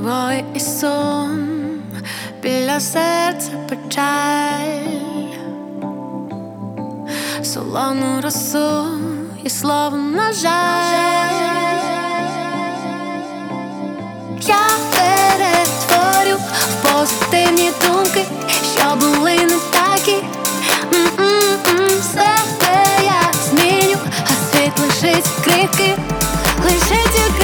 тобою і сум, біля серця печаль, солону росу і слово на жаль. Я перетворю в позитивні думки, що були не такі. Себе я зміню, а світ лишить крихки, лишить тільки